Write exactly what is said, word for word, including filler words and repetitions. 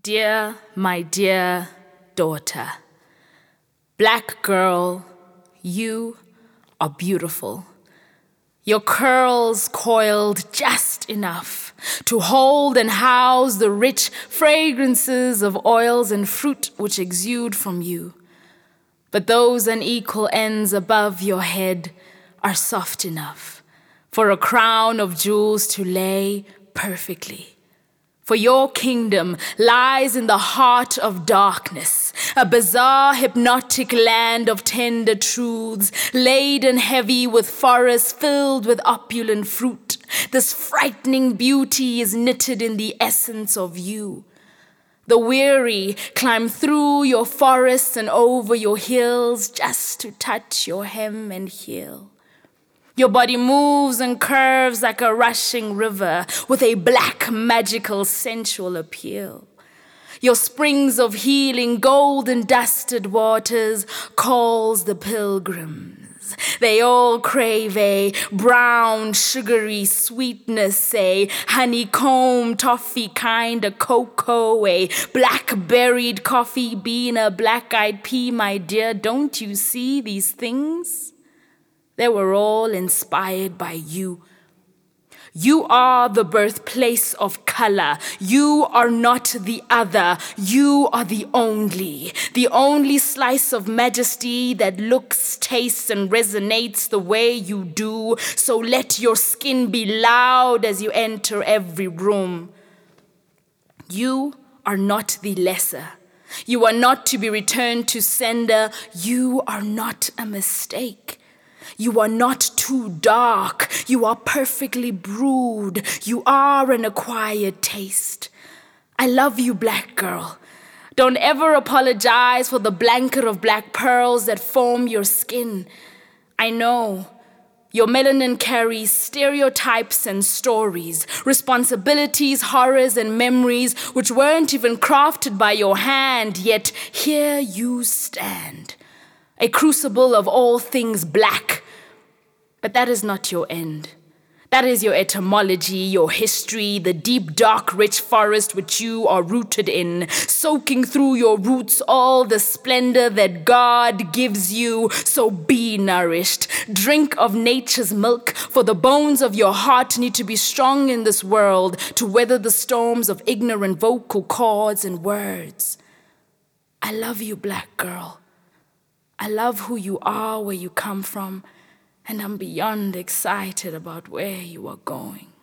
Dear, my dear daughter, black girl, you are beautiful. Your curls coiled just enough to hold and house the rich fragrances of oils and fruit which exude from you. But those unequal ends above your head are soft enough for a crown of jewels to lay perfectly. For your kingdom lies in the heart of darkness, a bizarre hypnotic land of tender truths, laden heavy with forests filled with opulent fruit. This frightening beauty is knitted in the essence of you. The weary climb through your forests and over your hills just to touch your hem and heel. Your body moves and curves like a rushing river with a black, magical, sensual appeal. Your springs of healing, golden-dusted waters calls the pilgrims. They all crave a brown, sugary sweetness, a honeycomb, toffee kind of cocoa, a black-berried coffee bean, a black-eyed pea, my dear. Don't you see these things? They were all inspired by you. You are the birthplace of color. You are not the other. You are the only, the only slice of majesty that looks, tastes, and resonates the way you do. So let your skin be loud as you enter every room. You are not the lesser. You are not to be returned to sender. You are not a mistake. You are not too dark. You are perfectly brewed. You are an acquired taste. I love you, black girl. Don't ever apologize for the blanket of black pearls that form your skin. I know your melanin carries stereotypes and stories, responsibilities, horrors, and memories which weren't even crafted by your hand, yet here you stand. A crucible of all things black. But that is not your end. That is your etymology, your history, the deep, dark, rich forest which you are rooted in, soaking through your roots all the splendor that God gives you. So be nourished. Drink of nature's milk, for the bones of your heart need to be strong in this world to weather the storms of ignorant vocal cords and words. I love you, black girl. I love who you are, where you come from, and I'm beyond excited about where you are going.